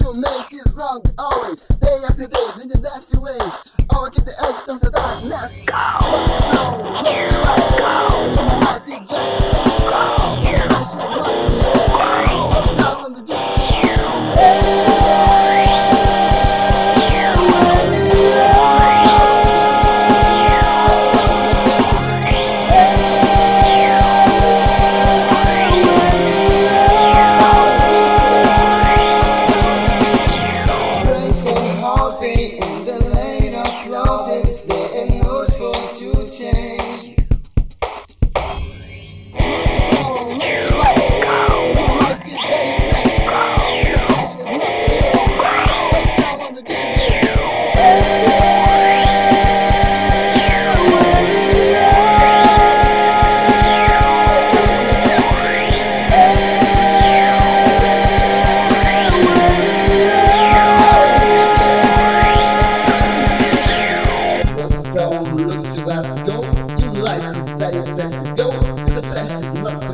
will make is wrong always, day after day, in the nasty way. Oh, get the edge of the darkness. Look to life is very precious. Down on the in the lane of love, this day and no for to change. Look to let go. Your life is very precious. Go, the precious not